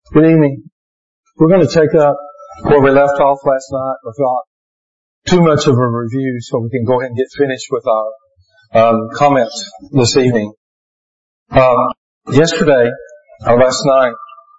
Good evening. We're going to take up where we left off last night without too much of a review, so we can go ahead and get finished with our comments this evening. Yesterday, or last night,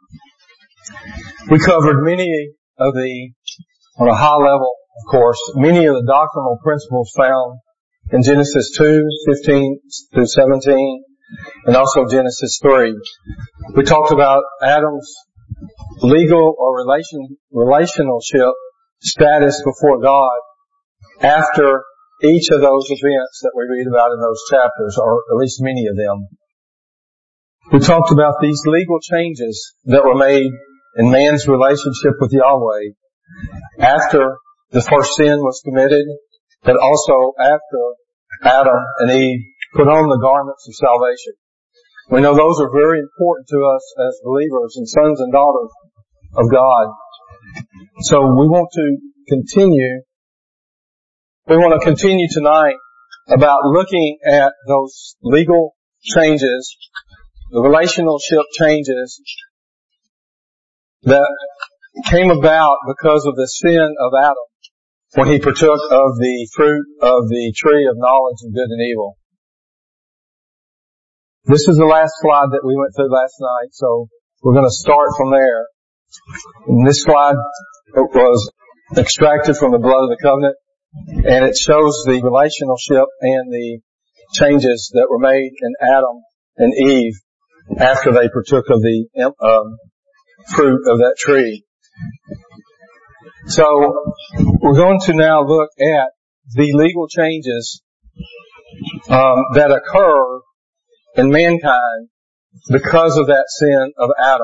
we covered many of the, on a high level, of course, many of the doctrinal principles found in Genesis 2:15 through 17, and also Genesis 3. We talked about Adam's legal or relationship status before God after each of those events that we read about in those chapters, or at least many of them. We talked about these legal changes that were made in man's relationship with Yahweh after the first sin was committed, but also after Adam and Eve put on the garments of salvation. We know those are very important to us as believers and sons and daughters of God. So we want to continue tonight about looking at those legal changes, the relationship changes that came about because of the sin of Adam when he partook of the fruit of the tree of knowledge of good and evil. This is the last slide that we went through last night, so we're going to start from there. And this slide was extracted from the blood of the covenant, and it shows the relationship and the changes that were made in Adam and Eve after they partook of the fruit of that tree. So we're going to now look at the legal changes that occur in mankind because of that sin of Adam.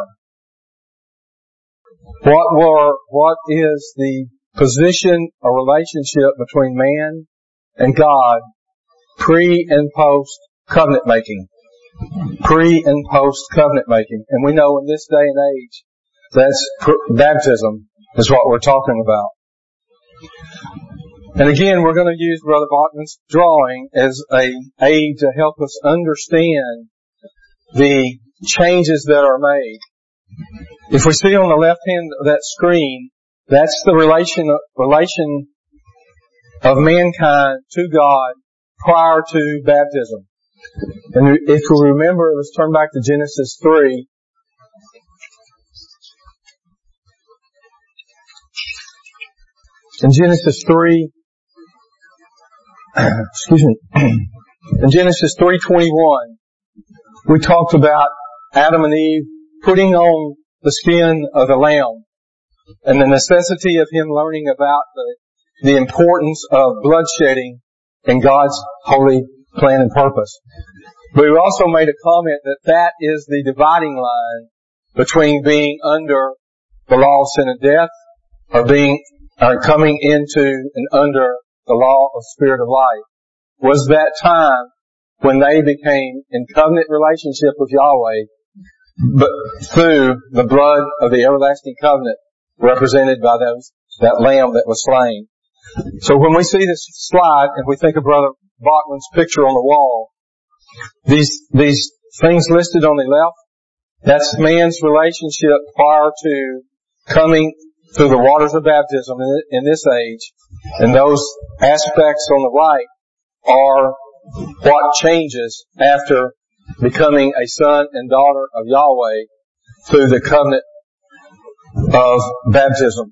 What is the position or relationship between man and God pre and post covenant making? Pre and post covenant making. And we know in this day and age, that's baptism is what we're talking about. And again, we're going to use Brother Bachman's drawing as an aid to help us understand the changes that are made. If we see on the left hand of that screen, that's the relation of mankind to God prior to baptism. And if we remember, let's turn back to Genesis 3. In Genesis 3, in Genesis 3:21, we talked about Adam and Eve putting on the skin of the lamb and the necessity of him learning about the importance of bloodshedding in God's holy plan and purpose. But we also made a comment that is the dividing line between being under the law of sin and death or coming into and under the law of spirit of life. Was that time when they became in covenant relationship with Yahweh, but through the blood of the everlasting covenant represented by that lamb that was slain. So when we see this slide and we think of Brother Bachman's picture on the wall, these things listed on the left, that's man's relationship prior to coming through the waters of baptism in this age. And those aspects on the right are what changes after becoming a son and daughter of Yahweh through the covenant of baptism.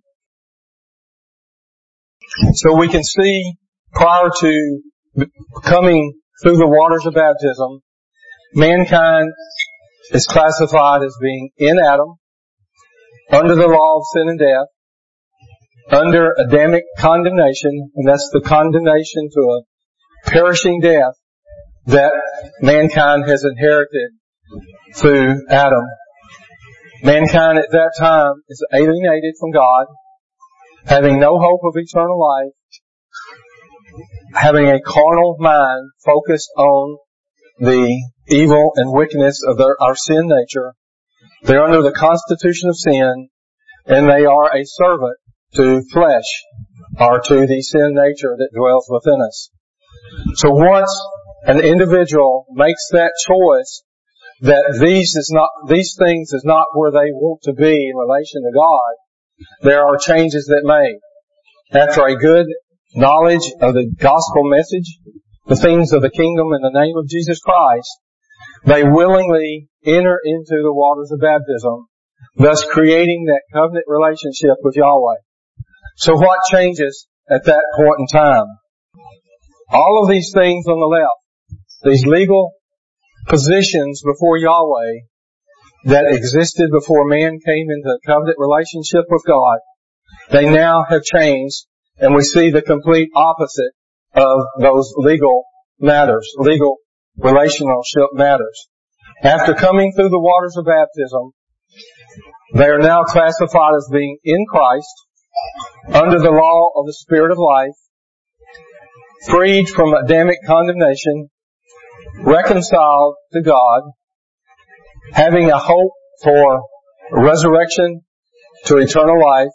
So we can see prior to coming through the waters of baptism, mankind is classified as being in Adam, under the law of sin and death, under Adamic condemnation, and that's the condemnation to a perishing death that mankind has inherited through Adam. Mankind at that time is alienated from God, having no hope of eternal life, having a carnal mind focused on the evil and wickedness of our sin nature. They're under the constitution of sin, and they are a servant to flesh, or to the sin nature that dwells within us. So once an individual makes that choice that these things is not where they want to be in relation to God, there are changes that made. After a good knowledge of the gospel message, the things of the kingdom in the name of Jesus Christ, they willingly enter into the waters of baptism, thus creating that covenant relationship with Yahweh. So what changes at that point in time? All of these things on the left, these legal positions before Yahweh that existed before man came into a covenant relationship with God, they now have changed, and we see the complete opposite of those legal matters, legal relationship matters. After coming through the waters of baptism, they are now classified as being in Christ, under the law of the Spirit of life, freed from Adamic condemnation, reconciled to God, having a hope for resurrection to eternal life,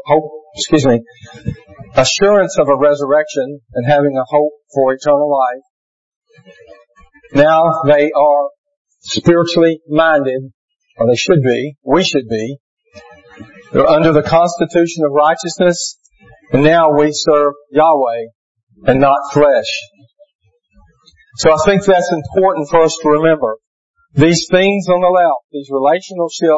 assurance of a resurrection and having a hope for eternal life. Now they are spiritually minded, or they should be, we should be. They're under the constitution of righteousness, and now we serve Yahweh and not flesh. So I think that's important for us to remember. These things on the left, these relationship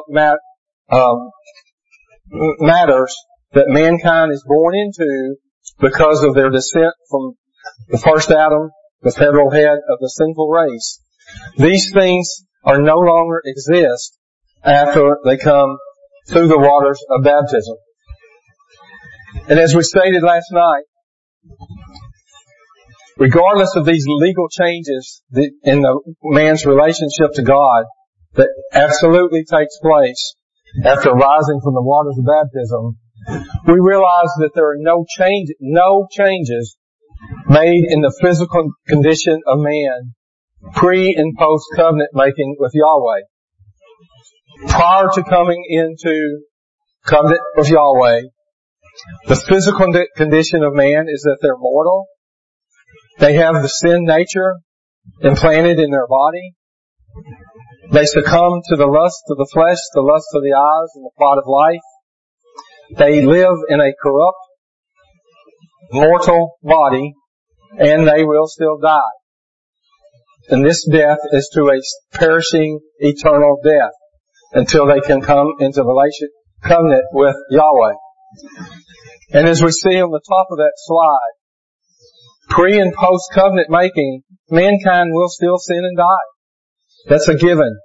matters that mankind is born into because of their descent from the first Adam, the federal head of the sinful race. These things are no longer exist after they come through the waters of baptism. And as we stated last night, regardless of these legal changes in the man's relationship to God that absolutely takes place after rising from the waters of baptism, we realize that there are no changes made in the physical condition of man pre and post covenant making with Yahweh. Prior to coming into covenant with Yahweh, the physical condition of man is that they're mortal. They have the sin nature implanted in their body. They succumb to the lust of the flesh, the lust of the eyes, and the pride of life. They live in a corrupt, mortal body, and they will still die. And this death is to a perishing, eternal death until they can come into covenant with Yahweh. And as we see on the top of that slide, pre and post covenant making, mankind will still sin and die. That's a given.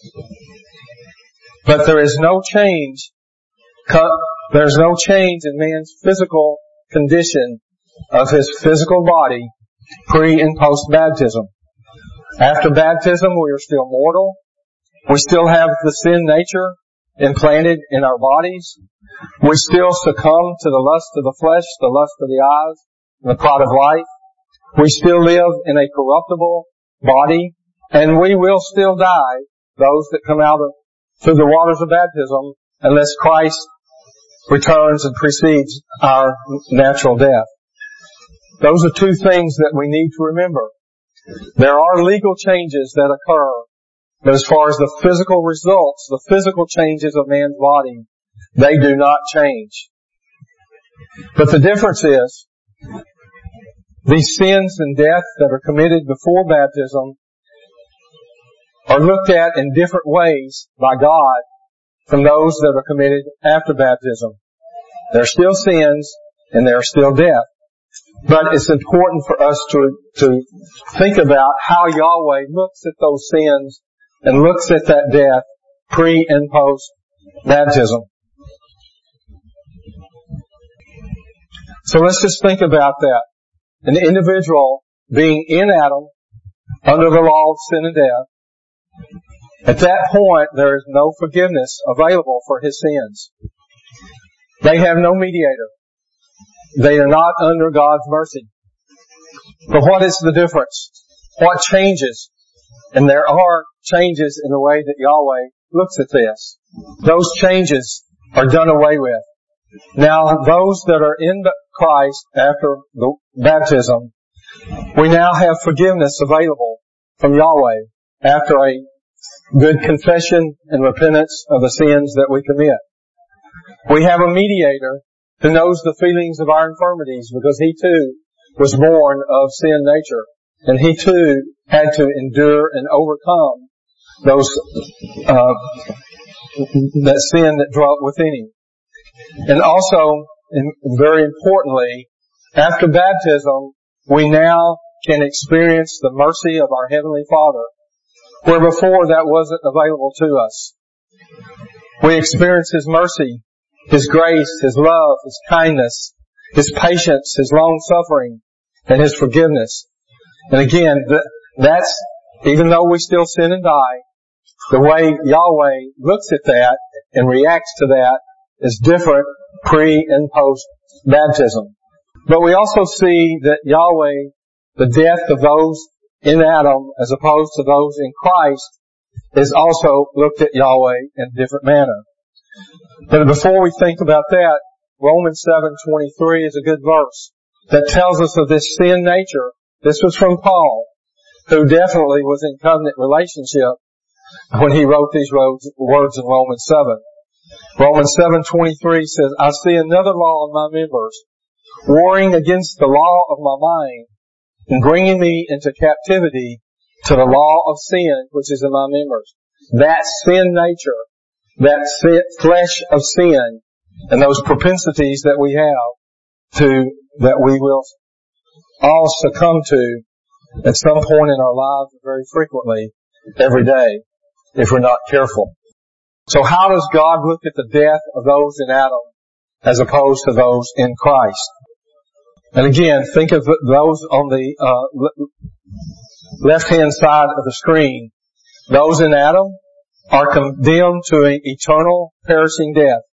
But there is no change. There's no change in man's physical condition of his physical body pre and post baptism. After baptism, we are still mortal. We still have the sin nature implanted in our bodies. We still succumb to the lust of the flesh, the lust of the eyes, and the pride of life. We still live in a corruptible body, and we will still die, those that come out through the waters of baptism, unless Christ returns and precedes our natural death. Those are two things that we need to remember. There are legal changes that occur, but as far as the physical results, the physical changes of man's body, they do not change. But the difference is, these sins and death that are committed before baptism are looked at in different ways by God from those that are committed after baptism. There are still sins and there are still death. But it's important for us to think about how Yahweh looks at those sins and looks at that death pre and post baptism. So let's just think about that. An individual being in Adam under the law of sin and death, at that point there is no forgiveness available for his sins. They have no mediator. They are not under God's mercy. But what is the difference? What changes? And there are changes in the way that Yahweh looks at this. Those changes are done away with. Now, those that are in Christ after the baptism, we now have forgiveness available from Yahweh after a good confession and repentance of the sins that we commit. We have a mediator who knows the feelings of our infirmities because he too was born of sin nature. And he too had to endure and overcome that sin that dwelt within him. And also, and very importantly, after baptism, we now can experience the mercy of our Heavenly Father, where before that wasn't available to us. We experience His mercy, His grace, His love, His kindness, His patience, His long-suffering, and His forgiveness. And again, that's, even though we still sin and die, the way Yahweh looks at that and reacts to that is different pre and post baptism. But we also see that Yahweh, the death of those in Adam as opposed to those in Christ, is also looked at Yahweh in a different manner. But before we think about that, Romans 7:23 is a good verse that tells us of this sin nature. This was from Paul, who definitely was in covenant relationship when he wrote these words in Romans 7. Romans 7:23 says, I see another law in my members, warring against the law of my mind, and bringing me into captivity to the law of sin which is in my members. That sin nature, that flesh of sin, and those propensities that we have that we will all succumb to at some point in our lives, very frequently, every day, if we're not careful. So how does God look at the death of those in Adam as opposed to those in Christ? And again, think of those on the left-hand side of the screen. Those in Adam are condemned to an eternal perishing death.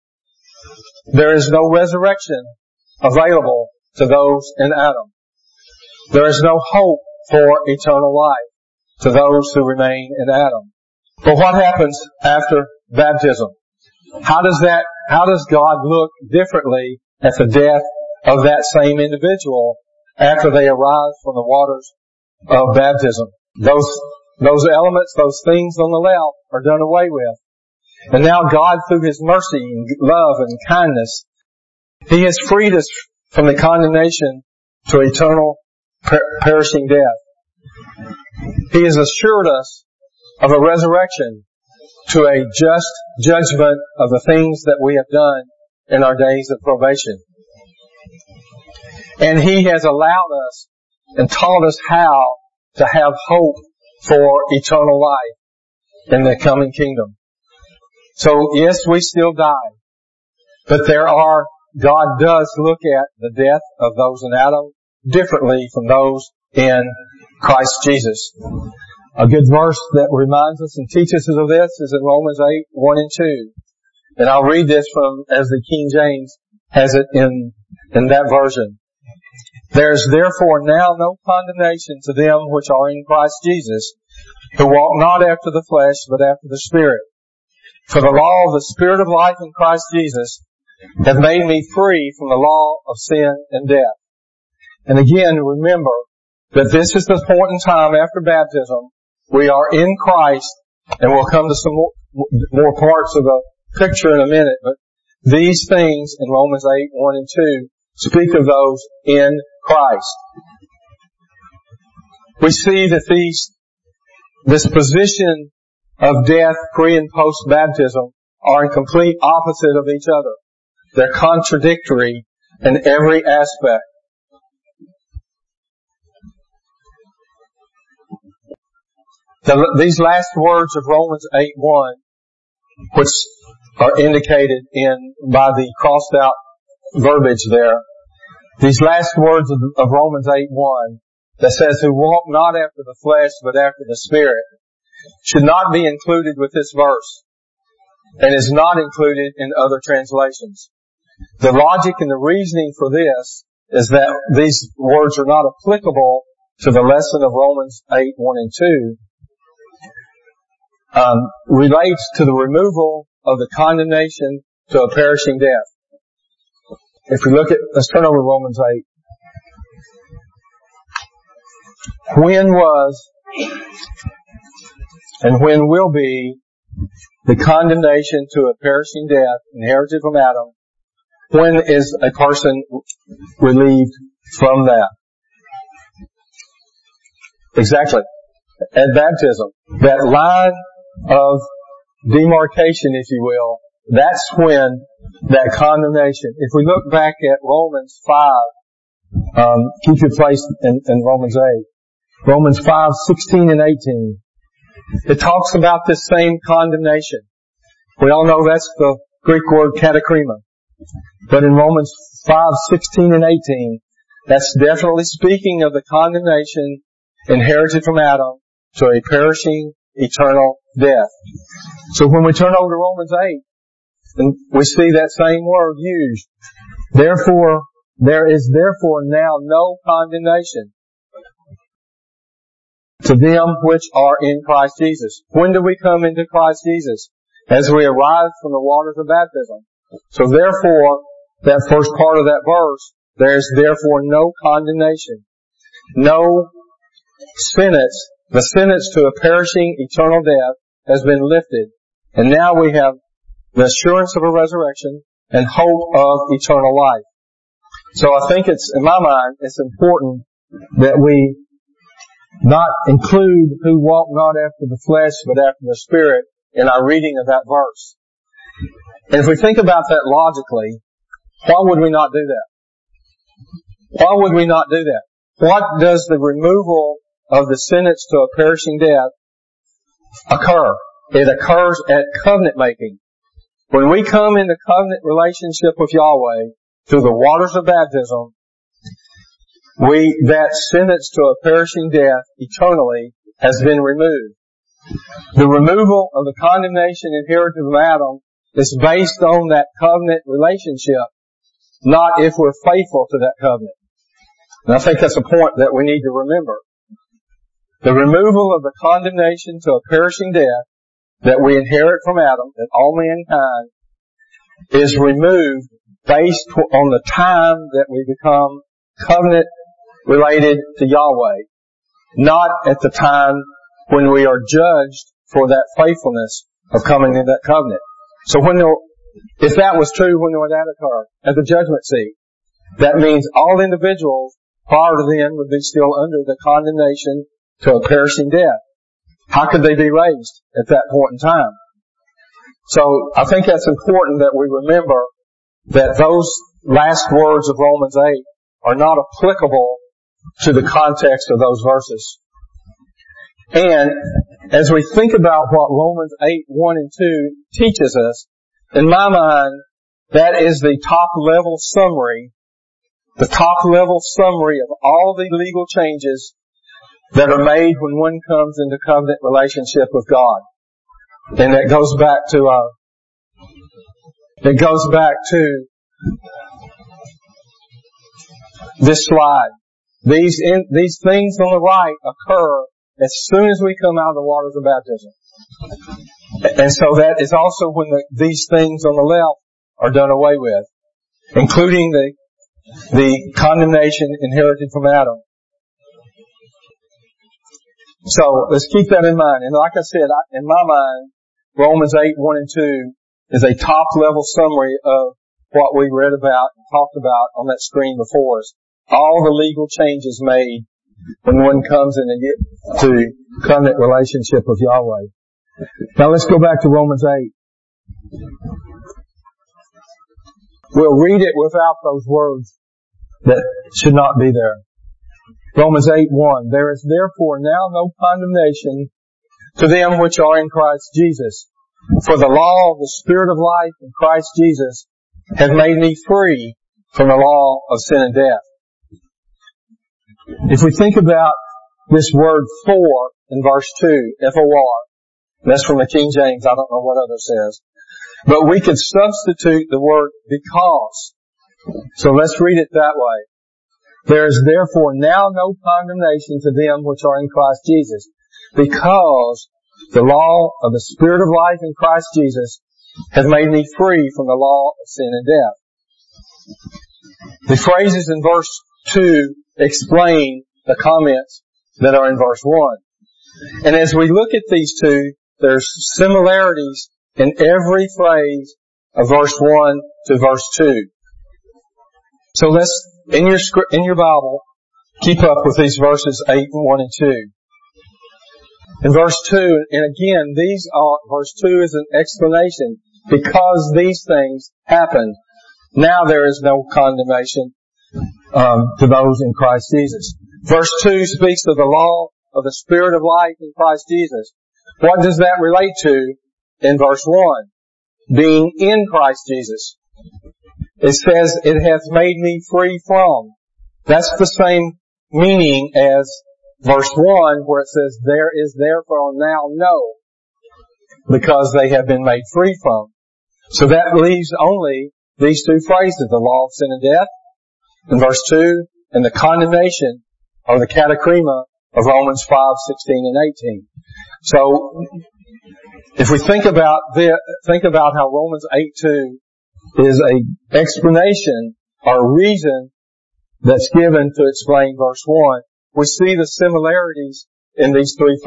There is no resurrection available to those in Adam. There is no hope for eternal life to those who remain in Adam. But what happens after baptism? How does God look differently at the death of that same individual after they arise from the waters of baptism? Those elements, those things on the left are done away with. And now God, through His mercy and love and kindness, He has freed us from the condemnation to eternal perishing death. He has assured us of a resurrection to a just judgment of the things that we have done in our days of probation. And He has allowed us and taught us how to have hope for eternal life in the coming kingdom. So yes, we still die, but God does look at the death of those in Adam differently from those in Christ Jesus. A good verse that reminds us and teaches us of this is in Romans 8:1 and 2. And I'll read this as the King James has it in that version. There is therefore now no condemnation to them which are in Christ Jesus, who walk not after the flesh, but after the Spirit. For the law of the Spirit of life in Christ Jesus hath made me free from the law of sin and death. And again, remember that this is the point in time after baptism. We are in Christ, and we'll come to some more parts of the picture in a minute, but these things in Romans 8:1 and 2 speak of those in Christ. We see that this position of death pre and post baptism are in complete opposite of each other. They're contradictory in every aspect. These last words of Romans 8:1, which are indicated by the crossed out verbiage there, these last words of Romans 8:1 that says, who walk not after the flesh but after the Spirit, should not be included with this verse and is not included in other translations. The logic and the reasoning for this is that these words are not applicable to the lesson of Romans 8:1 and 2. Relates to the removal of the condemnation to a perishing death. If we let's turn over to Romans 8. and when will be the condemnation to a perishing death inherited from Adam. When is a person relieved from that? Exactly. At baptism. That line of demarcation, if you will, that's when that condemnation. If we look back at Romans 5, keep your place in Romans 8. Romans 5:16 and 18. It talks about this same condemnation. We all know that's the Greek word katakrima. But in Romans 5:16 and 18, that's definitely speaking of the condemnation inherited from Adam to a perishing, eternal death. So when we turn over to Romans 8, and we see that same word used. Therefore, there is therefore now no condemnation to them which are in Christ Jesus. When do we come into Christ Jesus? As we arrive from the waters of baptism. So therefore, that first part of that verse, there's therefore no condemnation. No sentence. The sentence to a perishing eternal death has been lifted. And now we have the assurance of a resurrection and hope of eternal life. So I think in my mind, it's important that we not include who walk not after the flesh but after the Spirit in our reading of that verse. And if we think about that logically, why would we not do that? Why would we not do that? What does the removal of the sentence to a perishing death occur? It occurs at covenant making. When we come into covenant relationship with Yahweh through the waters of baptism, that sentence to a perishing death eternally has been removed. The removal of the condemnation inherited from Adam is based on that covenant relationship, not if we're faithful to that covenant. And I think that's a point that we need to remember. The removal of the condemnation to a perishing death that we inherit from Adam, that all mankind, is removed based on the time that we become covenant related to Yahweh, not at the time when we are judged for that faithfulness of coming in that covenant. So if that was true, when would that occur? At the judgment seat. That means all individuals prior to then would be still under the condemnation to a perishing death. How could they be raised at that point in time? So I think that's important that we remember that those last words of Romans 8 are not applicable to the context of those verses. And as we think about what Romans 8:1 and 2 teaches us, in my mind, that is the top level summary of all the legal changes that are made when one comes into covenant relationship with God. And that goes back to this slide. These things on the right occur as soon as we come out of the waters of baptism. And so that is also when these things on the left are done away with, including the condemnation inherited from Adam. So let's keep that in mind. And like I said, in my mind, Romans 8:1 and 2 is a top-level summary of what we read about and talked about on that screen before us. All the legal changes made when one comes into covenant relationship with Yahweh. Now let's go back to Romans 8. We'll read it without those words that should not be there. Romans 8:1. There is therefore now no condemnation to them which are in Christ Jesus. For the law of the Spirit of life in Christ Jesus has made me free from the law of sin and death. If we think about this word for in verse 2, F-O-R, that's from the King James, I don't know what other says. But we could substitute the word because. So let's read it that way. There is therefore now no condemnation to them which are in Christ Jesus, because the law of the Spirit of life in Christ Jesus has made me free from the law of sin and death. The phrases in verse 2 explain the comments that are in verse 1. And as we look at these two, there's similarities in every phrase of verse 1 to verse 2. So let's, in your Bible, keep up with these verses 8 and 1 and 2. In verse 2, and again, verse 2 is an explanation. Because these things happened, now there is no condemnation to those in Christ Jesus. Verse 2 speaks of the law of the Spirit of life in Christ Jesus. What does that relate to in verse 1? Being in Christ Jesus. It says, it hath made me free from. That's the same meaning as verse 1 where it says, there is therefore now no, because they have been made free from. So that leaves only these two phrases, the law of sin and death in verse 2, and the condemnation or the katakrima of Romans 5, 16 and 18. So, if we think about how Romans 8:2 is an explanation or a reason that's given to explain verse 1, we see the similarities in these three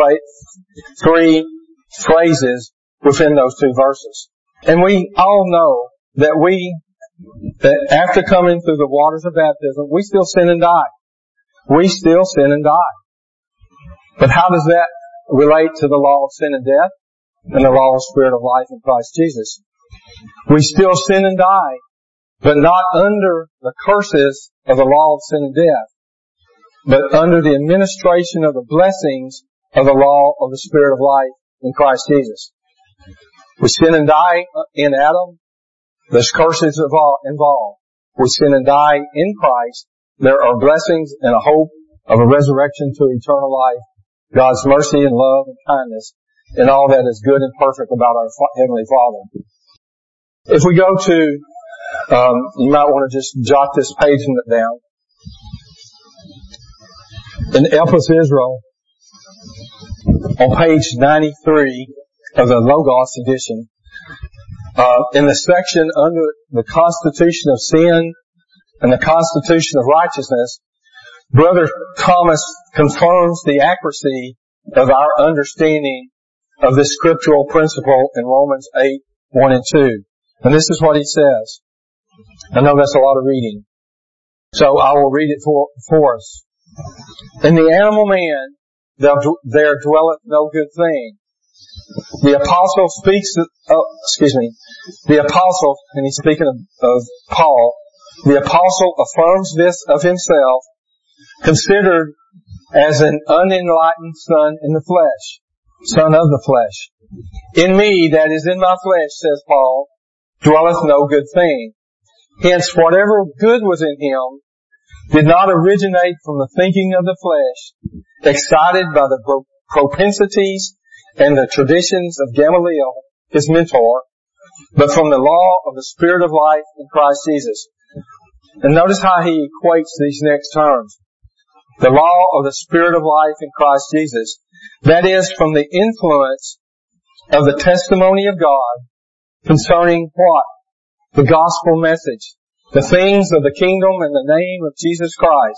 phrases within those two verses. And we all know that after coming through the waters of baptism, we still sin and die. We still sin and die. But how does that relate to the law of sin and death and the law of Spirit of life in Christ Jesus? We still sin and die, but not under the curses of the law of sin and death, but under the administration of the blessings of the law of the Spirit of life in Christ Jesus. We sin and die in Adam. There's curses involved. We sin and die in Christ. There are blessings and a hope of a resurrection to eternal life, God's mercy and love and kindness, and all that is good and perfect about our Heavenly Father. If we go to, you might want to just jot this page down. In Elpis Israel, on page 93 of the Logos edition, in the section under the Constitution of Sin and the Constitution of Righteousness, Brother Thomas confirms the accuracy of our understanding of this scriptural principle in Romans 8, 1 and 2. And this is what he says. I know that's a lot of reading, so I will read it for us. In the animal man, there dwelleth no good thing. The apostle and he's speaking of Paul, the apostle affirms this of himself, considered as an unenlightened son of the flesh. In me, that is in my flesh, says Paul, dwelleth no good thing. Hence, whatever good was in him did not originate from the thinking of the flesh, excited by the propensities and the traditions of Gamaliel, his mentor, but from the law of the Spirit of life in Christ Jesus. And notice how he equates these next terms. The law of the Spirit of life in Christ Jesus. That is, from the influence of the testimony of God concerning what? The gospel message. The things of the kingdom and the name of Jesus Christ.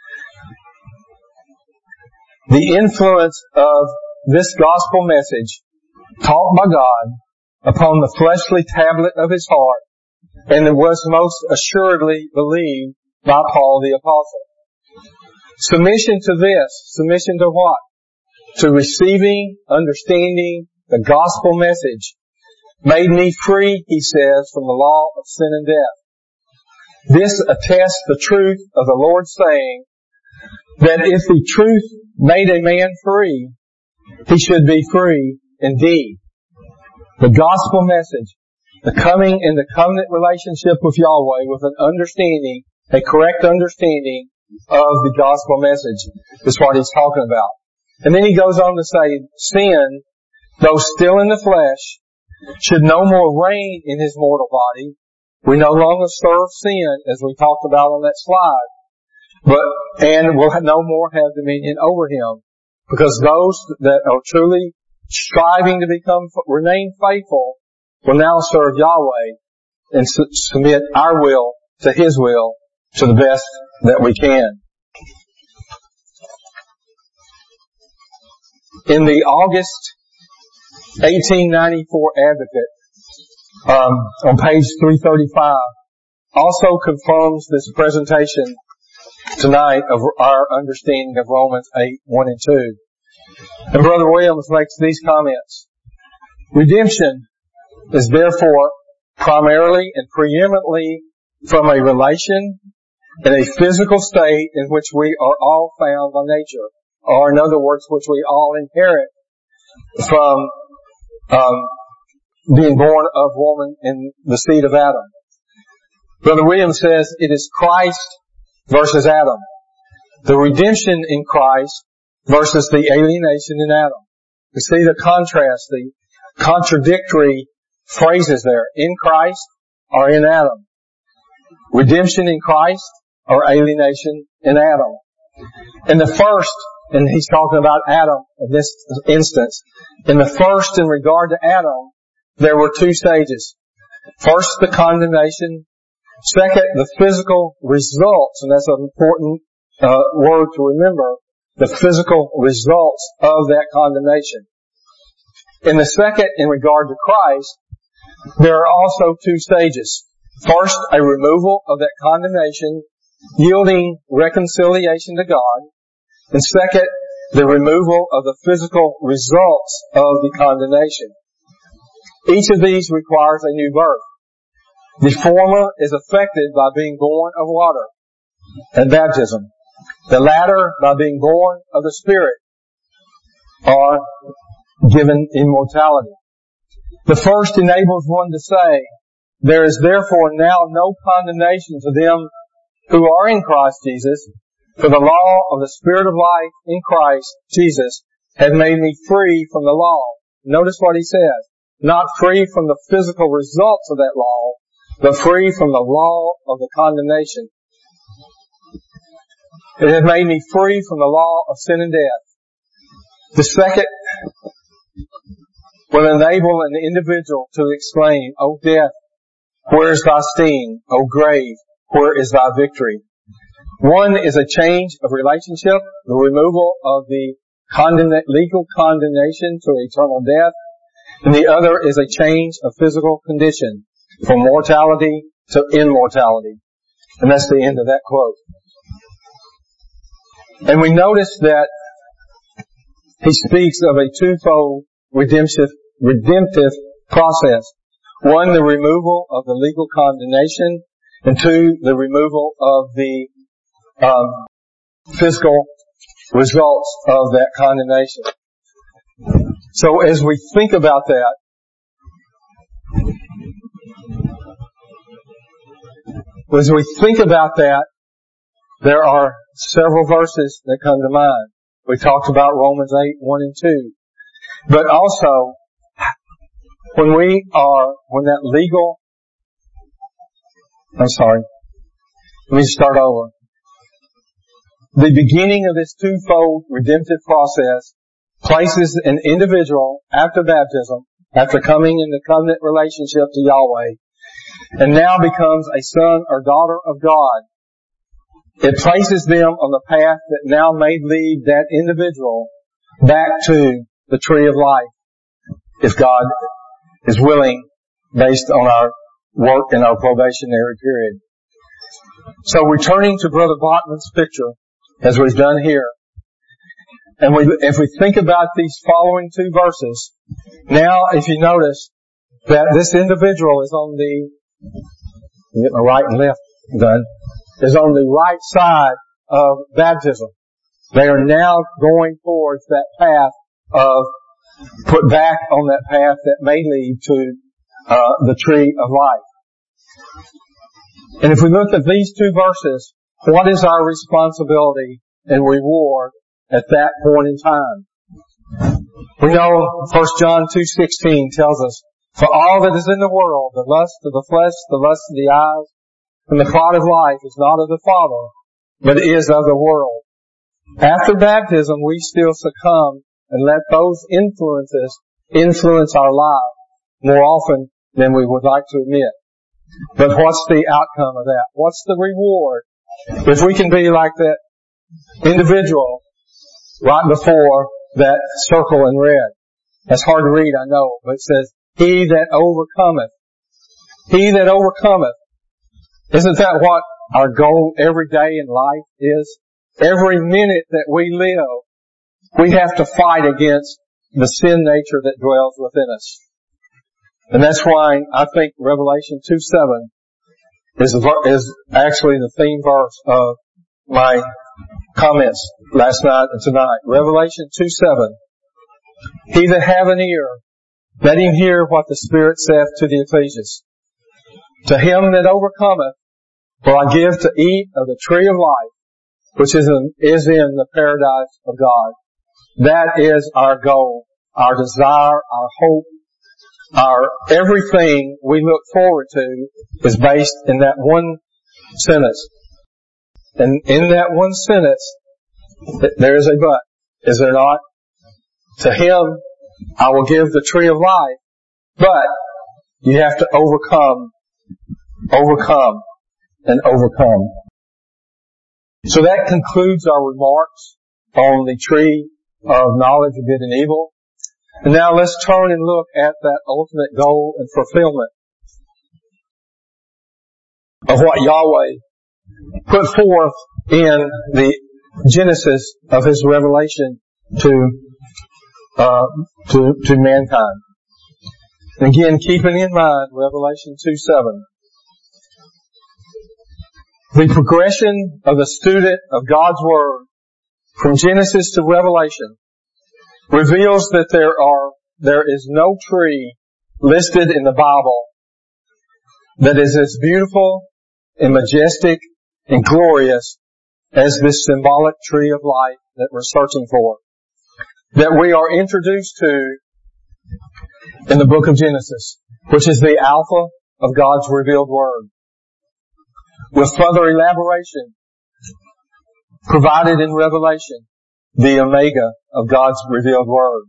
The influence of this gospel message taught by God upon the fleshly tablet of his heart, and it was most assuredly believed by Paul the apostle. Submission to what? To receiving, understanding the gospel message made me free, he says, from the law of sin and death. This attests the truth of the Lord's saying that if the truth made a man free, he should be free indeed. The gospel message, the coming in the covenant relationship with Yahweh with an understanding, a correct understanding of the gospel message is what he's talking about. And then he goes on to say, sin, though still in the flesh, should no more reign in his mortal body. We no longer serve sin, as we talked about on that slide, and will no more have dominion over him. Because those that are truly striving to remain faithful, will now serve Yahweh and submit our will to his will to the best that we can. in the August 1894 Advocate, on page 335, also confirms this presentation tonight of our understanding of Romans 8, 1 and 2. And Brother Williams makes these comments. Redemption is therefore primarily and preeminently from a relation and a physical state in which we are all found by nature, or in other words, which we all inherit from being born of woman in the seed of Adam. Brother Williams says it is Christ versus Adam. The redemption in Christ versus the alienation in Adam. You see the contrast, the contradictory phrases there. In Christ or in Adam. Redemption in Christ or alienation in Adam. In the first, and he's talking about Adam in this instance, in the first in regard to Adam, there were two stages. First, the condemnation. Second, the physical results, and that's an important word to remember, the physical results of that condemnation. In the second, in regard to Christ, there are also two stages. First, a removal of that condemnation, yielding reconciliation to God. And second, the removal of the physical results of the condemnation. Each of these requires a new birth. The former is affected by being born of water and baptism. The latter by being born of the Spirit or given immortality. The first enables one to say, there is therefore now no condemnation to them who are in Christ Jesus, for the law of the Spirit of life in Christ Jesus hath made me free from the law. Notice what he says. Not free from the physical results of that law, but free from the law of the condemnation. It has made me free from the law of sin and death. The second will enable an individual to exclaim, O death, where is thy sting? O grave, where is thy victory? One is a change of relationship, the removal of the legal condemnation to eternal death, and the other is a change of physical condition from mortality to immortality. And that's the end of that quote. And we notice that he speaks of a twofold redemptive process. One, the removal of the legal condemnation, and two, the removal of the physical results of that condemnation. So as we think about that, there are several verses that come to mind. We talked about Romans 8, 1 and 2. But also, let me start over. The beginning of this twofold redemptive process places an individual after baptism, after coming into covenant relationship to Yahweh, and now becomes a son or daughter of God. It places them on the path that now may lead that individual back to the tree of life, if God is willing, based on our work in our probationary period. So returning to Brother Botman's picture, as we've done here, and if we think about these following two verses, now if you notice that this individual is on get my right and left done, is on the right side of baptism. They are now going towards that path of, put back on that path that may lead to the tree of life. And if we look at these two verses, what is our responsibility and reward at that point in time? We know 1 John 2:16 tells us, for all that is in the world, the lust of the flesh, the lust of the eyes, and the pride of life is not of the Father, but is of the world. After baptism, we still succumb and let those influences influence our lives more often than we would like to admit. But what's the outcome of that? What's the reward? If we can be like that individual right before that circle in red. That's hard to read, I know, but it says, he that overcometh. He that overcometh. Isn't that what our goal every day in life is? Every minute that we live, we have to fight against the sin nature that dwells within us. And that's why I think Revelation 2:7 is actually the theme verse of my comments last night and tonight. Revelation 2:7. He that have an ear, let him hear what the Spirit saith to the ecclesias. To him that overcometh will I give to eat of the tree of life, which is in the paradise of God. That is our goal, our desire, our hope, our everything we look forward to is based in that one sentence. And in that one sentence, there is a but. Is there not? To him, I will give the tree of life, but you have to overcome, and overcome. So that concludes our remarks on the tree of knowledge of good and evil. And now let's turn and look at that ultimate goal and fulfillment of what Yahweh put forth in the genesis of His revelation to mankind. And again, keeping in mind Revelation 2:7. The progression of the student of God's Word from Genesis to Revelation reveals that there is no tree listed in the Bible that is as beautiful and majestic and glorious as this symbolic tree of life that we're searching for, that we are introduced to in the book of Genesis, which is the Alpha of God's revealed Word, with further elaboration provided in Revelation, the Omega of God's revealed Word.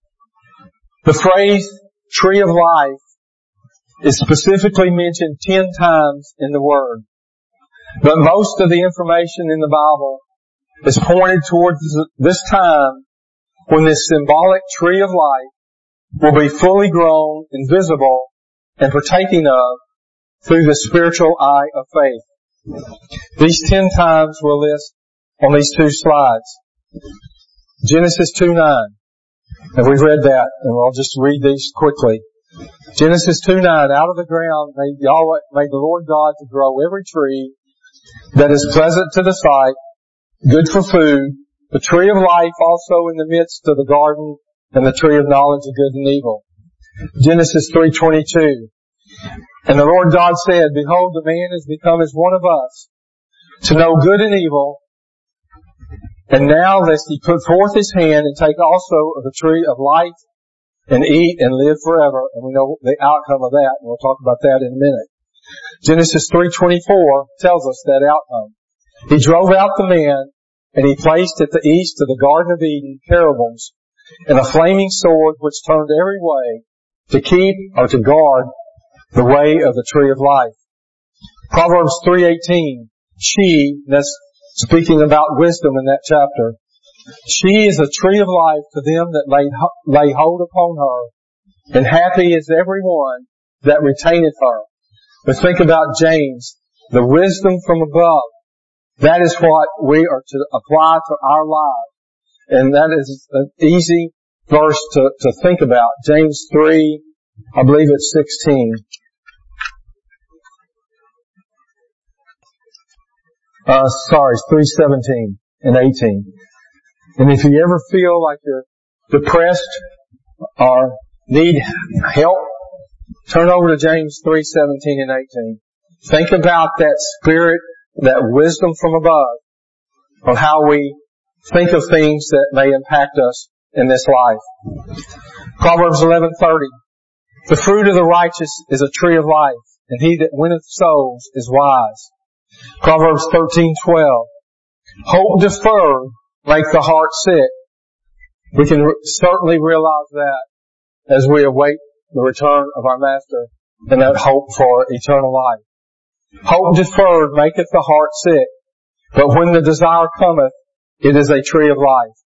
The phrase tree of life is specifically mentioned 10 times in the Word. But most of the information in the Bible is pointed towards this time when this symbolic tree of life will be fully grown and visible and partaking of through the spiritual eye of faith. These 10 times we'll list on these 2 slides. Genesis 2:9. And we've read that, and we'll just read these quickly. Genesis 2:9. Out of the ground made the Lord God to grow every tree that is pleasant to the sight, good for food, the tree of life also in the midst of the garden, and the tree of knowledge of good and evil. Genesis 3:22. And the Lord God said, behold, the man is become as one of us, to know good and evil. And now lest he put forth his hand and take also of the tree of life and eat and live forever. And we know the outcome of that, and we'll talk about that in a minute. Genesis 3:24 tells us that outcome. He drove out the man, and he placed at the east of the Garden of Eden cherubims and a flaming sword which turned every way to keep or to guard the way of the tree of life. Proverbs 3:18. That's speaking about wisdom in that chapter. She is a tree of life to them that lay hold upon her, and happy is every one that retaineth her. But think about James, the wisdom from above. That is what we are to apply to our lives. And that is an easy verse to think about. James 3, I believe it's 16. It's 3:17 and 18. And if you ever feel like you're depressed or need help, turn over to James 3:17 and 18. Think about that spirit, that wisdom from above, on how we think of things that may impact us in this life. Proverbs 11:30. The fruit of the righteous is a tree of life, and he that winneth souls is wise. Proverbs 13:12. Hope deferred makes the heart sick. We can certainly realize that as we await the return of our Master and that hope for eternal life. Hope deferred maketh the heart sick, but when the desire cometh, it is a tree of life.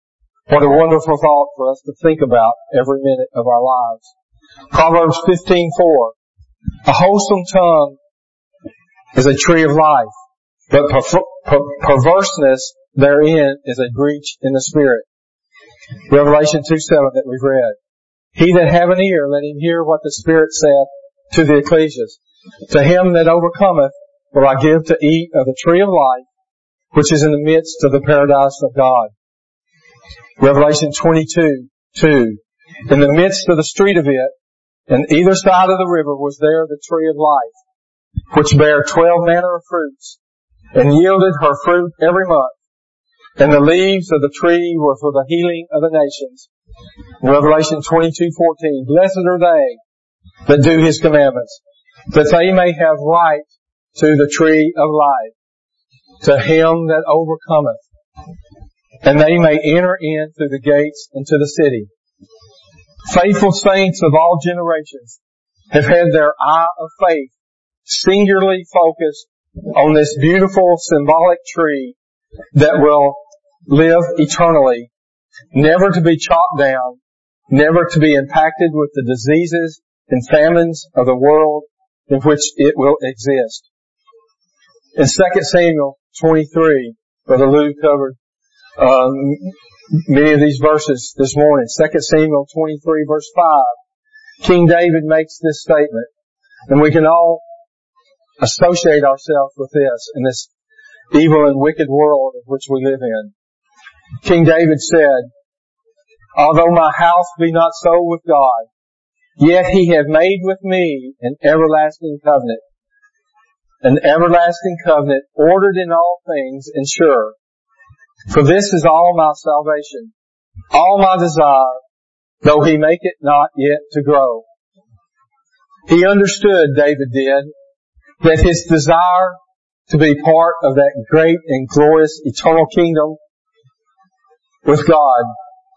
What a wonderful thought for us to think about every minute of our lives. Proverbs 15:4. A wholesome tongue is a tree of life, but perverseness therein is a breach in the spirit. Revelation 2:7 that we've read. He that have an ear, let him hear what the Spirit saith to the ecclesias. To him that overcometh will I give to eat of the tree of life, which is in the midst of the paradise of God. Revelation 22:2. In the midst of the street of it, and either side of the river was there the tree of life, which bare 12 manner of fruits, and yielded her fruit every month. And the leaves of the tree were for the healing of the nations. Revelation 22:14. Blessed are they that do His commandments, that they may have right to the tree of life, to him that overcometh, and they may enter in through the gates into the city. Faithful saints of all generations have had their eye of faith singularly focused on this beautiful symbolic tree that will live eternally, never to be chopped down, never to be impacted with the diseases and famines of the world in which it will exist. In 2 Samuel 23, Brother Lou covered many of these verses this morning. 2 Samuel 23 verse 5. King David makes this statement, and we can all associate ourselves with this in this evil and wicked world in which we live in. King David said, although my house be not so with God, yet He hath made with me an everlasting covenant ordered in all things and sure. For this is all my salvation, all my desire, though He make it not yet to grow. He understood, David did, that his desire to be part of that great and glorious eternal kingdom with God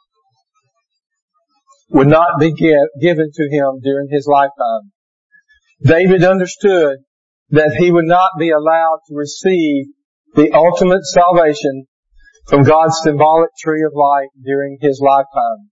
would not be given to him during his lifetime. David understood that he would not be allowed to receive the ultimate salvation from God's symbolic tree of life during his lifetime.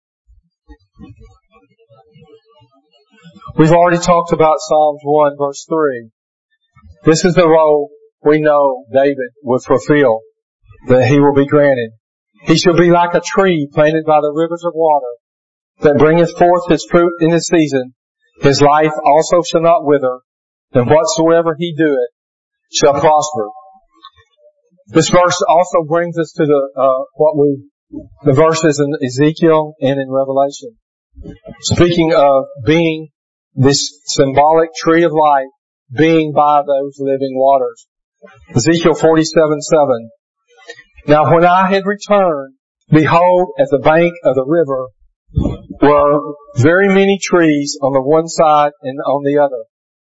We've already talked about Psalms 1 verse 3. This is the role we know David would fulfill, that he will be granted. He shall be like a tree planted by the rivers of water, that bringeth forth his fruit in his season. His life also shall not wither, and whatsoever he doeth shall prosper. This verse also brings us to the verses in Ezekiel and in Revelation. Speaking of being this symbolic tree of life, being by those living waters. Ezekiel 47:7. Now when I had returned, behold, at the bank of the river were very many trees on the one side and on the other.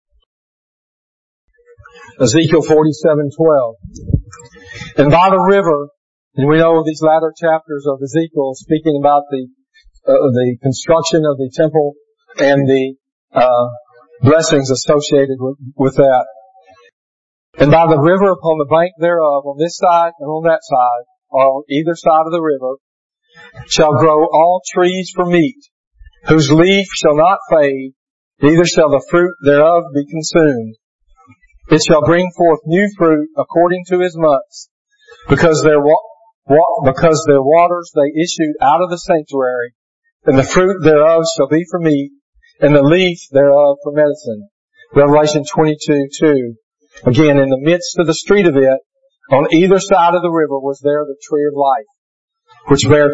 Ezekiel 47:12. And by the river, and we know these latter chapters of Ezekiel speaking about the construction of the temple and the blessings associated with that. And by the river upon the bank thereof, on this side and on that side, or on either side of the river, shall grow all trees for meat, whose leaf shall not fade, neither shall the fruit thereof be consumed. It shall bring forth new fruit according to his months, because their waters they issued out of the sanctuary, and the fruit thereof shall be for meat, and the leaf thereof for medicine. Revelation 22:2. Again, in the midst of the street of it, on either side of the river was there the tree of life, which bare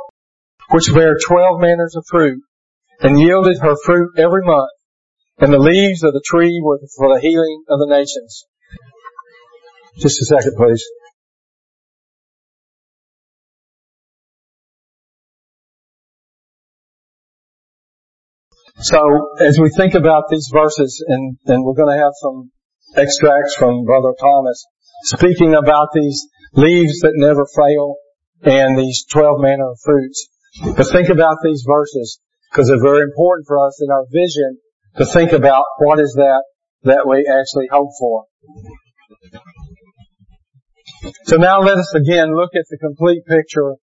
12 manners of fruit, and yielded her fruit every month, and the leaves of the tree were for the healing of the nations. Just a second, please. So, as we think about these verses, and we're going to have some extracts from Brother Thomas, speaking about these leaves that never fail, and these 12 manner of fruits. But think about these verses, because they're very important for us in our vision to think about what is that we actually hope for. So now let us again look at the complete picture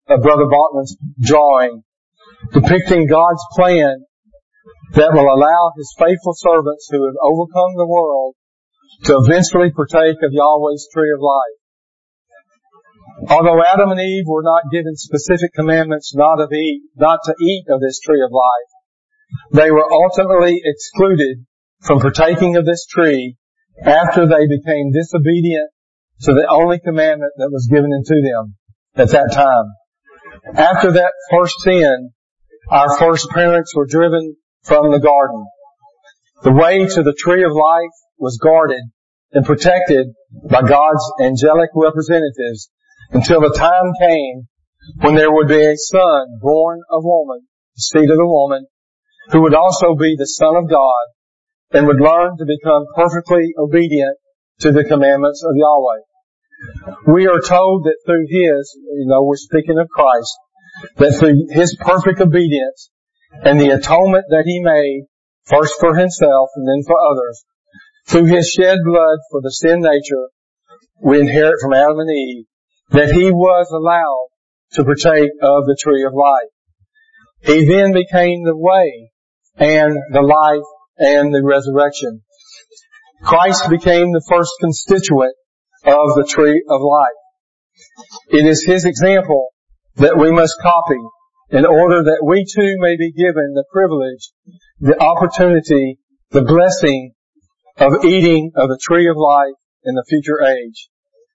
of Brother Bachman's drawing, depicting God's plan that will allow His faithful servants who have overcome the world to eventually partake of Yahweh's tree of life. Although Adam and Eve were not given specific commandments not to eat of this tree of life, they were ultimately excluded from partaking of this tree after they became disobedient to the only commandment that was given unto them at that time. After that first sin, our first parents were driven from the garden. The way to the tree of life was guarded and protected by God's angelic representatives until the time came when there would be a son born of woman, the seed of the woman, who would also be the Son of God and would learn to become perfectly obedient to the commandments of Yahweh. We are told that through His, we're speaking of Christ, that through His perfect obedience and the atonement that He made, first for Himself and then for others, through His shed blood for the sin nature we inherit from Adam and Eve, that He was allowed to partake of the tree of life. He then became the way and the life and the resurrection. Christ became the first constituent of the tree of life. It is His example that we must copy in order that we too may be given the privilege, the opportunity, the blessing of eating of the tree of life in the future age.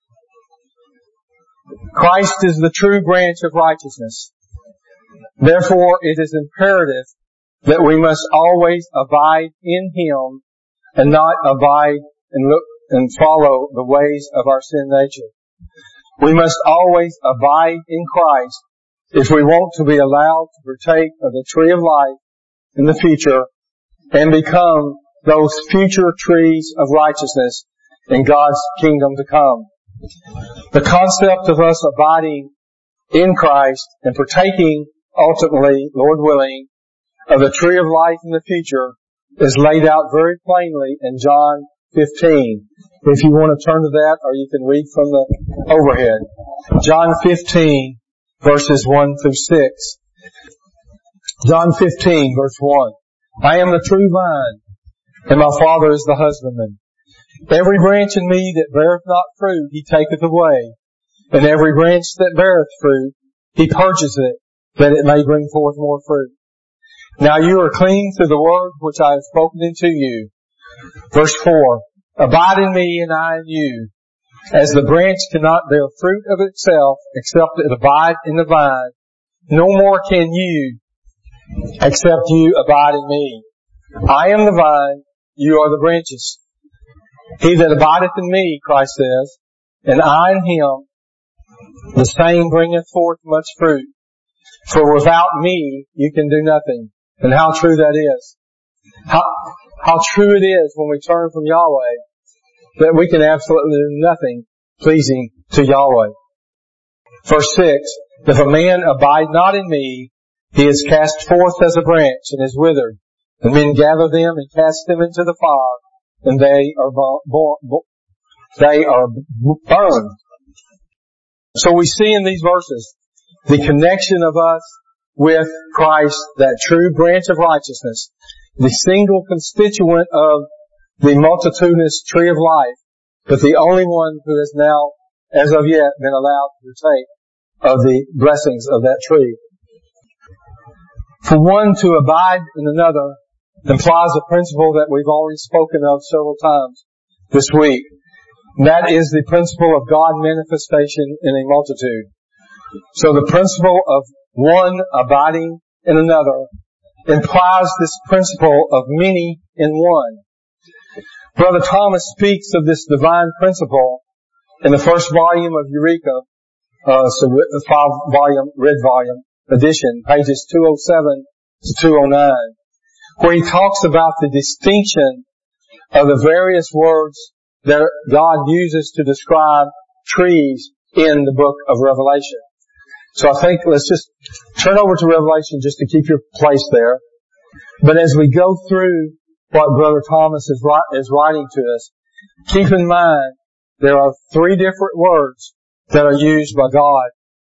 Christ is the true branch of righteousness. Therefore, it is imperative that we must always abide in Him and not abide and look and follow the ways of our sin nature. We must always abide in Christ if we want to be allowed to partake of the tree of life in the future and become those future trees of righteousness in God's kingdom to come. The concept of us abiding in Christ and partaking ultimately, Lord willing, of the tree of life in the future is laid out very plainly in John 15. If you want to turn to that, or you can read from the overhead. John 15, verses 1 through 6. John 15, verse 1. I am the true vine, and my Father is the husbandman. Every branch in me that beareth not fruit, He taketh away. And every branch that beareth fruit, He purges it, that it may bring forth more fruit. Now you are clean through the word which I have spoken unto you. Verse 4. Abide in me, and I in you. As the branch cannot bear fruit of itself, except it abide in the vine, no more can you, except you abide in me. I am the vine, you are the branches. He that abideth in me, Christ says, and I in Him, the same bringeth forth much fruit. For without me, you can do nothing. And how true that is. How true it is when we turn from Yahweh that we can absolutely do nothing pleasing to Yahweh. Verse 6, if a man abide not in me, he is cast forth as a branch and is withered. And men gather them and cast them into the fire, and they are burned. So we see in these verses the connection of us with Christ, that true branch of righteousness, the single constituent of the multitudinous tree of life, but the only one who has now, as of yet, been allowed to partake of the blessings of that tree. For one to abide in another implies a principle that we've already spoken of several times this week. That is the principle of God manifestation in a multitude. So the principle of one abiding in another implies this principle of many in one. Brother Thomas speaks of this divine principle in the first volume of Eureka, the 5-volume, red volume edition, pages 207 to 209, where he talks about the distinction of the various words that God uses to describe trees in the book of Revelation. So I think let's just turn over to Revelation just to keep your place there. But as we go through what Brother Thomas is writing to us, keep in mind there are 3 different words that are used by God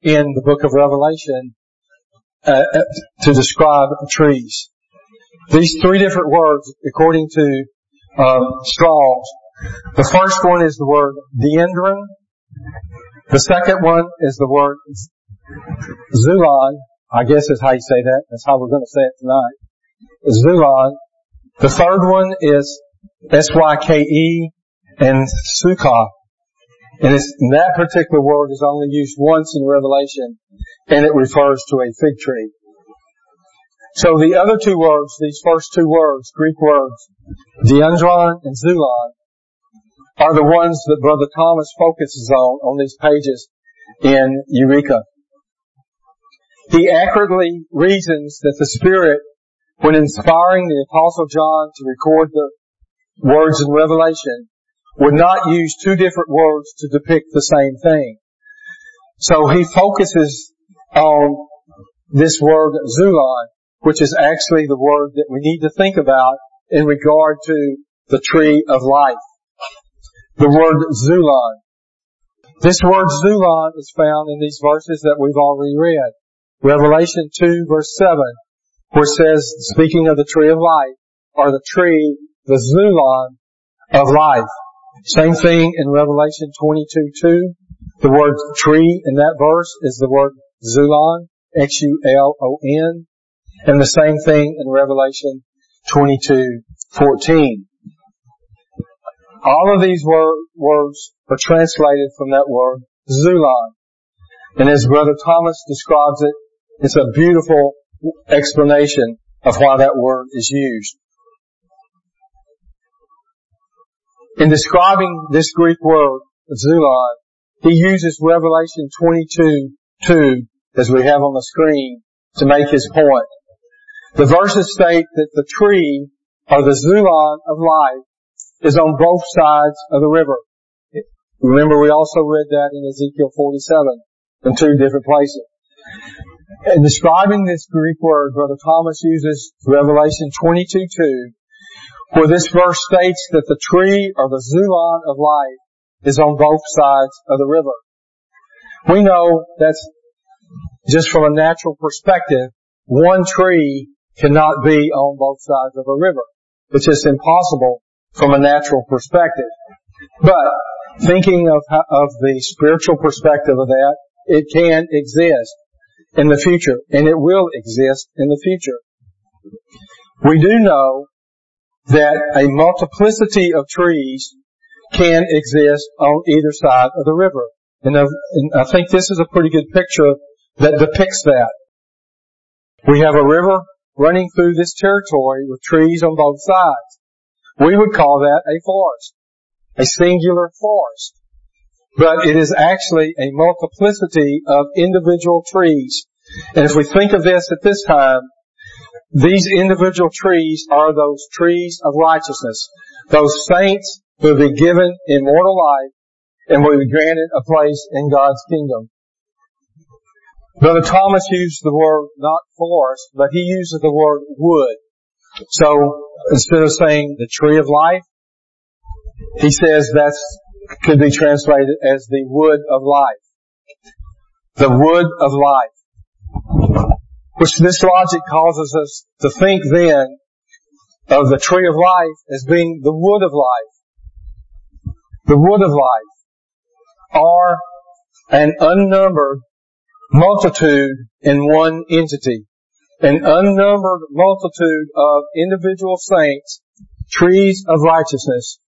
in the book of Revelation to describe trees. These three different words, according to Strong's. The first one is the word dendron. The second one is the word zulon. I guess is how you say that. That's how we're going to say it tonight. Zulon. The third one is syke and sukkah. And that particular word is only used once in Revelation, and it refers to a fig tree. So the other two words, these first two words, Greek words, dendron and zulon, are the ones that Brother Thomas focuses on these pages in Eureka. He accurately reasons that the Spirit, when inspiring the Apostle John to record the words in Revelation, would not use two different words to depict the same thing. So he focuses on this word zulon, which is actually the word that we need to think about in regard to the tree of life. The word zulon. This word zulon is found in these verses that we've already read. Revelation 2 verse 7, where it says, speaking of the tree of life, or the tree, the zulon of life. Same thing in Revelation 22:2. The word tree in that verse is the word zulon, Xulon, and the same thing in Revelation 22:14. All of these words are translated from that word zulon. And as Brother Thomas describes it, it's a beautiful explanation of why that word is used. In describing this Greek word, zulon, he uses Revelation 22:2, as we have on the screen, to make his point. The verses state that the tree, or the zulon of life, is on both sides of the river. Remember, we also read that in Ezekiel 47 in two different places. In describing this Greek word, Brother Thomas uses Revelation 22:2, where this verse states that the tree, or the zulon of life, is on both sides of the river. We know that's just from a natural perspective, one tree cannot be on both sides of a river. It's just impossible from a natural perspective. But thinking of the spiritual perspective of that, it can exist in the future, and it will exist in the future. We do know that a multiplicity of trees can exist on either side of the river. And I think this is a pretty good picture that depicts that. We have a river running through this territory with trees on both sides. We would call that a forest, a singular forest. But it is actually a multiplicity of individual trees. And if we think of this at this time, these individual trees are those trees of righteousness, those saints who will be given immortal life and will be granted a place in God's kingdom. Brother Thomas used the word not forest, but he uses the word wood. So instead of saying the tree of life, he says that could be translated as the wood of life. The wood of life. Which this logic causes us to think then of the tree of life as being the wood of life. The wood of life. Or an unnumbered multitude in one entity. An unnumbered multitude of individual saints, trees of righteousness,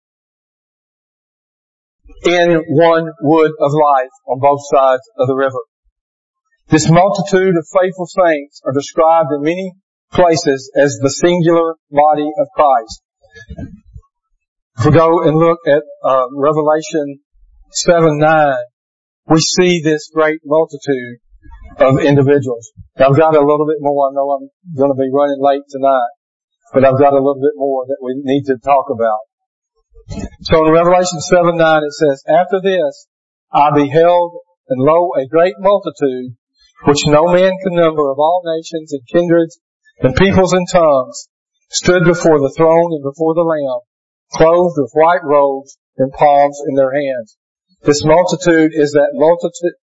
in one wood of life on both sides of the river. This multitude of faithful saints are described in many places as the singular body of Christ. If we go and look at Revelation 7:9, we see this great multitude of individuals. Now, I've got a little bit more. I know I'm going to be running late tonight, but I've got a little bit more that we need to talk about. So in Revelation 7:9 it says, "After this I beheld, and lo, a great multitude, which no man can number, of all nations and kindreds and peoples and tongues, stood before the throne and before the Lamb, clothed with white robes and palms in their hands." This multitude is that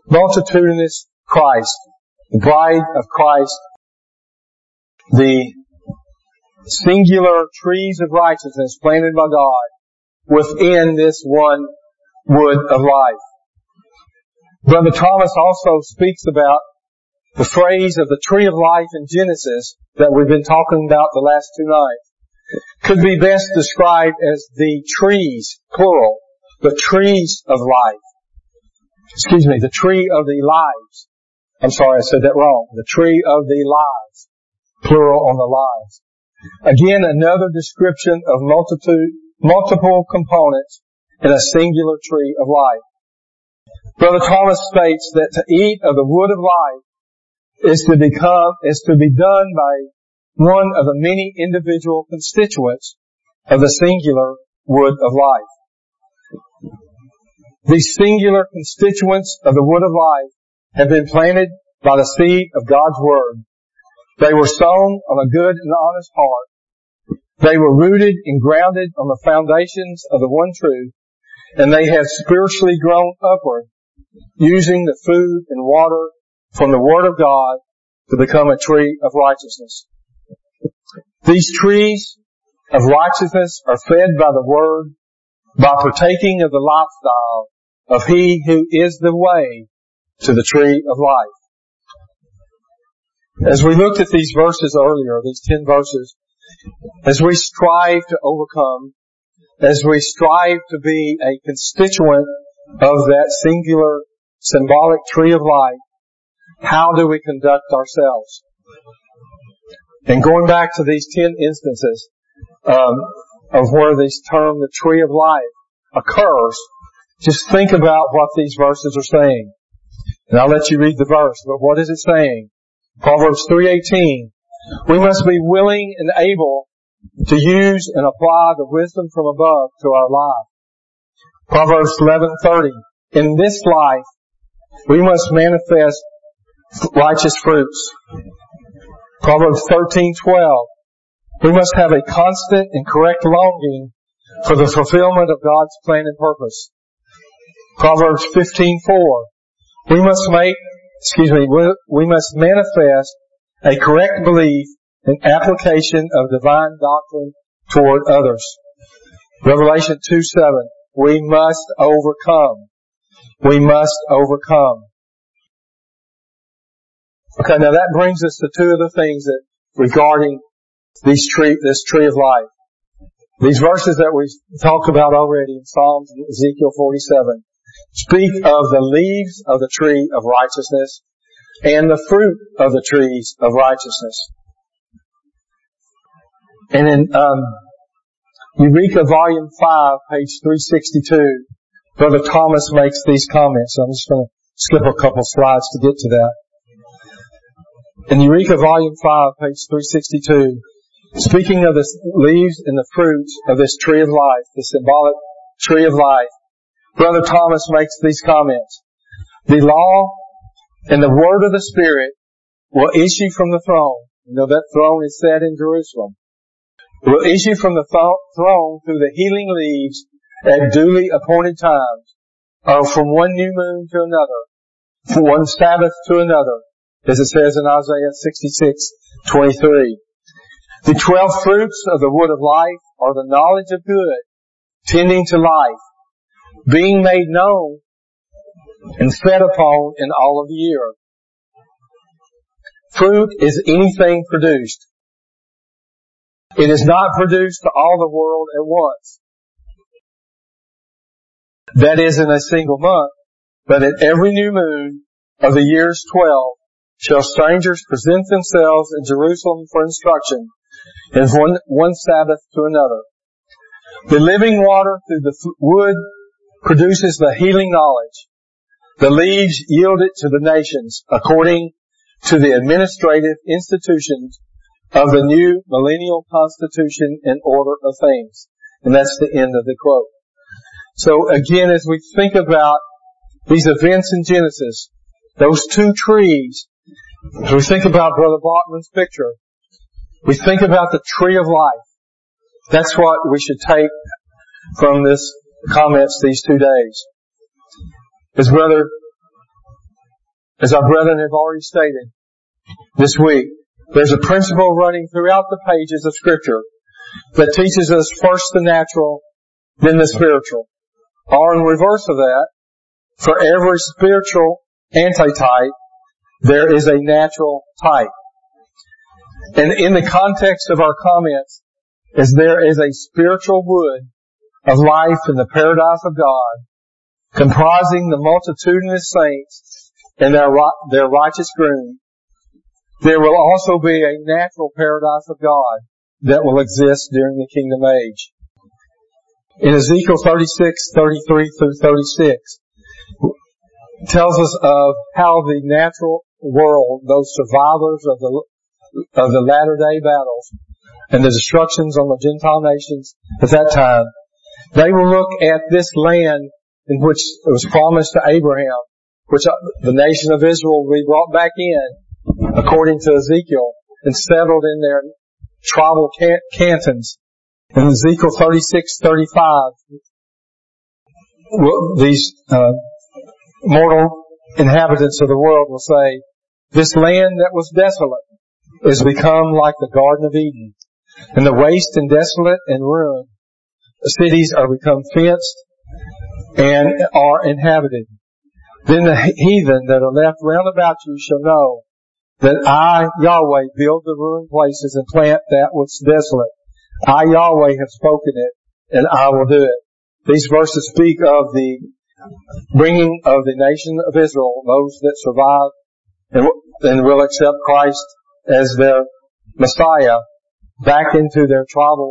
multitudinous Christ, the bride of Christ, the singular trees of righteousness planted by God within this one wood of life. Brother Thomas also speaks about the phrase of the tree of life in Genesis that we've been talking about the last 2 nights. Could be best described as the trees, plural, the trees of life. The tree of the lives. I'm sorry, I said that wrong. The tree of the lives, plural on the lives. Again, another description of multiple components in a singular tree of life. Brother Thomas states that to eat of the wood of life is to be done by one of the many individual constituents of the singular wood of life. These singular constituents of the wood of life have been planted by the seed of God's Word. They were sown on a good and honest heart. They were rooted and grounded on the foundations of the one truth, and they have spiritually grown upward, using the food and water from the Word of God to become a tree of righteousness. These trees of righteousness are fed by the Word by partaking of the lifestyle of He who is the way to the tree of life. As we looked at these verses earlier, these 10 verses, as we strive to overcome, as we strive to be a constituent of that singular symbolic tree of life, how do we conduct ourselves? And going back to these 10 instances of where this term, the tree of life, occurs, just think about what these verses are saying. And I'll let you read the verse, but what is it saying? Proverbs 3:18, we must be willing and able to use and apply the wisdom from above to our life. Proverbs 11:30, in this life, we must manifest righteous fruits. Proverbs 13:12, we must have a constant and correct longing for the fulfillment of God's plan and purpose. Proverbs 15:4, we must manifest a correct belief and application of divine doctrine toward others. Revelation 2:7, we must overcome. We must overcome. Okay, now that brings us to 2 other things that regarding this tree of life. These verses that we talked about already in Psalms and Ezekiel 47 speak of the leaves of the tree of righteousness and the fruit of the trees of righteousness. And in Eureka Volume 5, page 362, Brother Thomas makes these comments. I'm just going to skip a couple slides to get to that. In Eureka Volume 5, page 362, speaking of the leaves and the fruits of this tree of life, the symbolic tree of life, Brother Thomas makes these comments. The law and the word of the Spirit will issue from the throne. You know that throne is set in Jerusalem. It will issue from the throne through the healing leaves at duly appointed times, or from one new moon to another, from one Sabbath to another, as it says in Isaiah 66:23. The 12 fruits of the wood of life are the knowledge of good, tending to life, being made known and fed upon in all of the year. Fruit is anything produced. It is not produced to all the world at once. That is in a single month, but at every new moon of the year's 12 shall strangers present themselves in Jerusalem for instruction, and one Sabbath to another. The living water through the wood produces the healing knowledge. The leaves yield it to the nations according to the administrative institutions of the new millennial constitution and order of things. And that's the end of the quote. So again, as we think about these events in Genesis, those 2 trees, as we think about Brother Bachman's picture, we think about the tree of life. That's what we should take from this comments these 2 days. As Brother as our brethren have already stated this week, there's a principle running throughout the pages of Scripture that teaches us first the natural, then the spiritual. Or in reverse of that, for every spiritual antitype, there is a natural type. And in the context of our comments, as there is a spiritual wood of life in the paradise of God, comprising the multitudinous saints and their righteous groom, there will also be a natural paradise of God that will exist during the kingdom age. In Ezekiel 36:33 through 36, tells us of how the natural world, those survivors of the latter day battles and the destructions on the Gentile nations at that time, they will look at this land in which it was promised to Abraham, which the nation of Israel will be brought back in, according to Ezekiel, and settled in their tribal cantons. In Ezekiel 36:35, these mortal inhabitants of the world will say, this land that was desolate is become like the Garden of Eden, and the waste and desolate and ruined cities are become fenced and are inhabited. Then the heathen that are left round about you shall know that I, Yahweh, build the ruined places and plant that which is desolate. I, Yahweh, have spoken it, and I will do it. These verses speak of the bringing of the nation of Israel, those that survive and will accept Christ as their Messiah, back into their tribal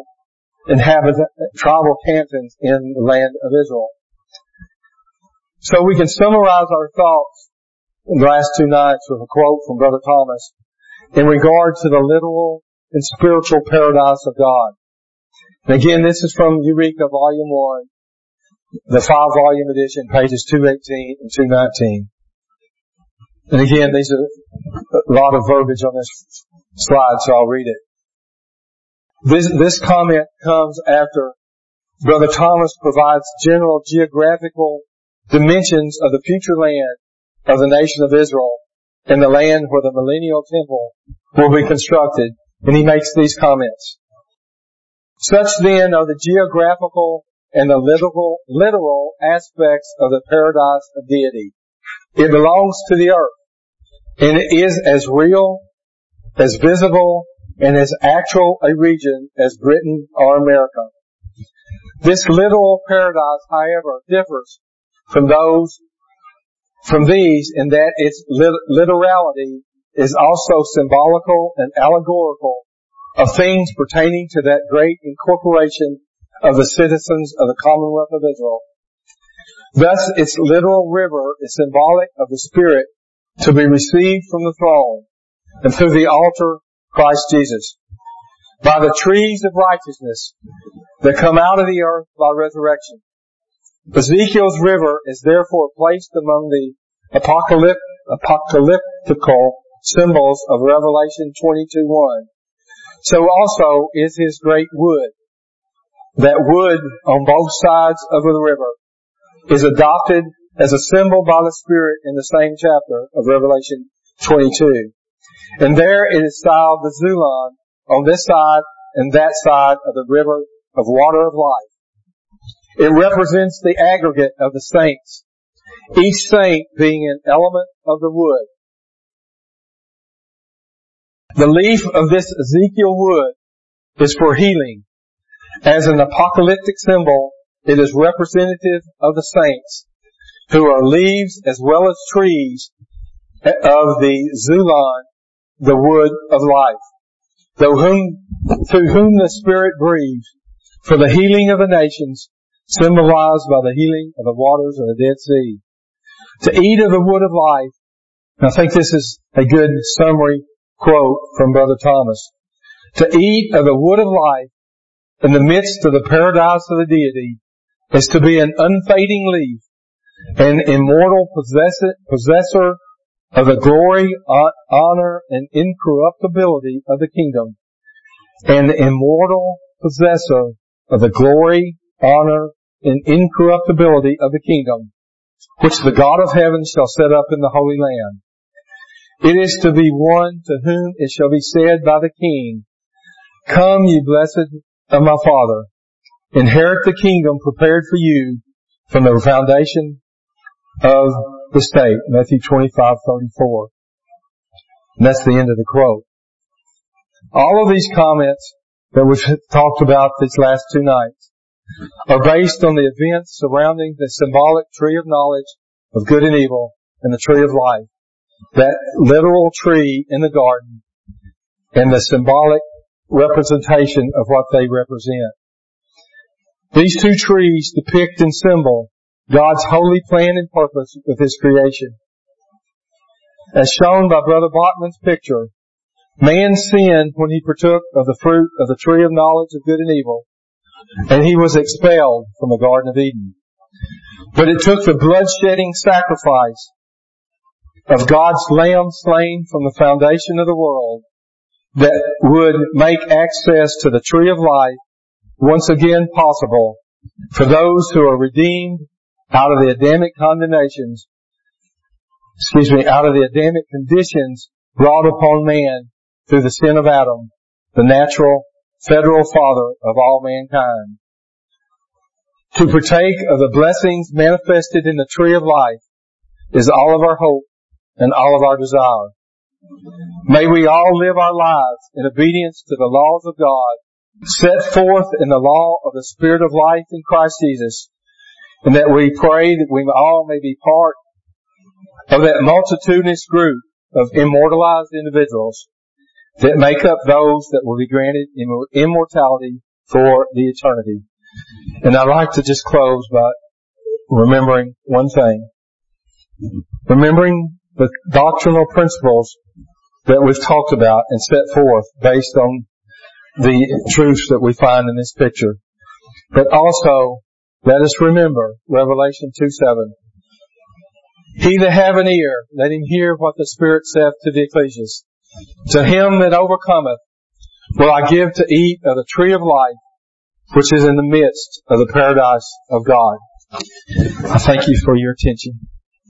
cantons in the land of Israel. So we can summarize our thoughts in the last two nights with a quote from Brother Thomas in regard to the literal and spiritual paradise of God. And again, this is from Eureka Volume 1, the 5-volume edition, pages 218 and 219. And again, these are a lot of verbiage on this slide, so I'll read it. This comment comes after Brother Thomas provides general geographical dimensions of the future land of the nation of Israel and the land where the millennial temple will be constructed, and he makes these comments. Such then are the geographical and the literal aspects of the paradise of deity. It belongs to the earth, and it is as real, as visible, and as actual a region as Britain or America. This literal paradise, however, differs from these in that its literality is also symbolical and allegorical of things pertaining to that great incorporation of the citizens of the Commonwealth of Israel. Thus, its literal river is symbolic of the Spirit to be received from the throne and through the altar, Christ Jesus, by the trees of righteousness that come out of the earth by resurrection. Ezekiel's river is therefore placed among the apocalyptical symbols of Revelation 22:1. So also is his great wood. That wood on both sides of the river is adopted as a symbol by the Spirit in the same chapter of Revelation 22. And there it is styled the Zulon on this side and that side of the river of water of life. It represents the aggregate of the saints, each saint being an element of the wood. The leaf of this Ezekiel wood is for healing. As an apocalyptic symbol, it is representative of the saints, who are leaves as well as trees of the Zulon, the wood of life, through whom the Spirit breathes for the healing of the nations, symbolized by the healing of the waters of the Dead Sea. To eat of the wood of life, and I think this is a good summary quote from Brother Thomas. To eat of the wood of life in the midst of the paradise of the deity is to be an unfading leaf, an immortal possessor of the glory, honor, and incorruptibility of the kingdom, an immortal possessor of the glory, honor, and incorruptibility of the kingdom, which the God of heaven shall set up in the Holy Land. It is to be one to whom it shall be said by the King, Come, ye blessed of my Father, inherit the kingdom prepared for you from the foundation of the state. Matthew 25:34. And that's the end of the quote. All of these comments that we've talked about these last 2 nights are based on the events surrounding the symbolic tree of knowledge of good and evil and the tree of life, that literal tree in the garden, and the symbolic representation of what they represent. These 2 trees depict and symbol God's holy plan and purpose with His creation. As shown by Brother Bachman's picture, man sinned when he partook of the fruit of the tree of knowledge of good and evil, and he was expelled from the Garden of Eden. But it took the blood-shedding sacrifice of God's Lamb slain from the foundation of the world that would make access to the tree of life once again possible for those who are redeemed out of the Adamic out of the Adamic conditions brought upon man through the sin of Adam, the natural, federal father of all mankind. To partake of the blessings manifested in the tree of life is all of our hope and all of our desire. May we all live our lives in obedience to the laws of God, set forth in the law of the Spirit of life in Christ Jesus, and that we pray that we all may be part of that multitudinous group of immortalized individuals that make up those that will be granted immortality for the eternity. And I'd like to just close by remembering one thing. Remembering the doctrinal principles that we've talked about and set forth based on the truths that we find in this picture. But also, let us remember Revelation 2:7. He that have an ear, let him hear what the Spirit saith to the ecclesias. To him that overcometh will I give to eat of the tree of life, which is in the midst of the paradise of God. I thank you for your attention.